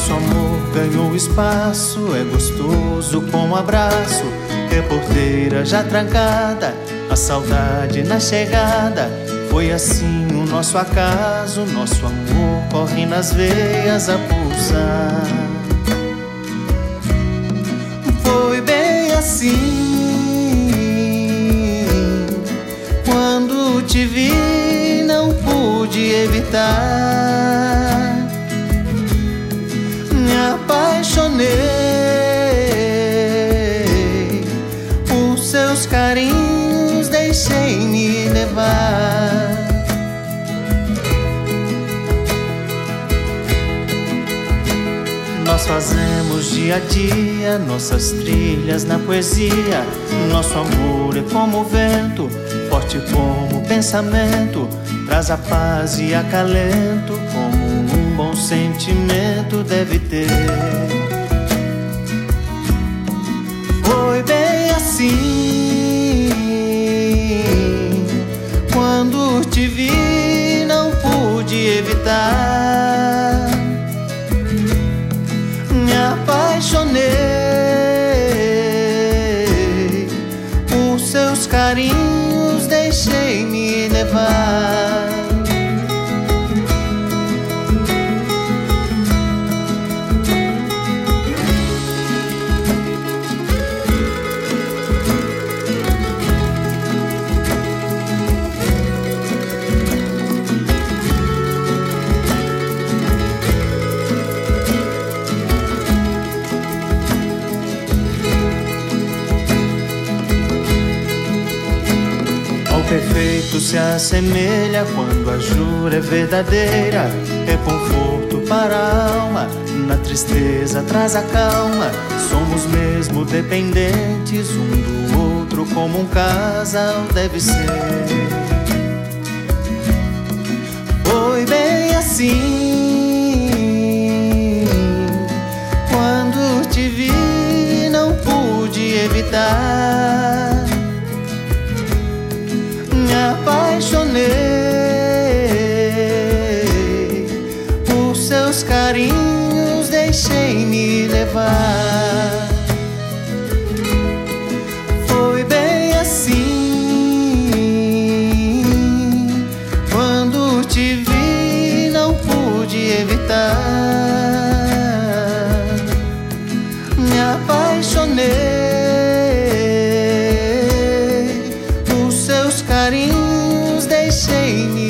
Nosso amor ganhou espaço, é gostoso como abraço. É porteira já trancada, a saudade na chegada. Foi assim o nosso acaso, nosso amor corre nas veias a pulsar. Foi bem assim, quando te vi não pude evitar. Me apaixonei por seus carinhos, deixei-me levar. Nós fazemos dia a dia nossas trilhas na poesia. Nosso amor é como o vento, forte como o pensamento, traz a paz e acalento, como um bom sentimento deve ter. Foi bem assim, quando te vi não pude evitar. Me apaixonei por seus carinhos, deixei-me levar. Perfeito se assemelha quando a jura é verdadeira. É conforto para a alma, na tristeza traz a calma. Somos mesmo dependentes um do outro, como um casal deve ser. Foi bem assim, quando te vi não pude evitar. Me apaixonei por seus carinhos, deixei-me levar. Foi bem assim, quando te vi não pude evitar. Me apaixonei carinhos, deixei-me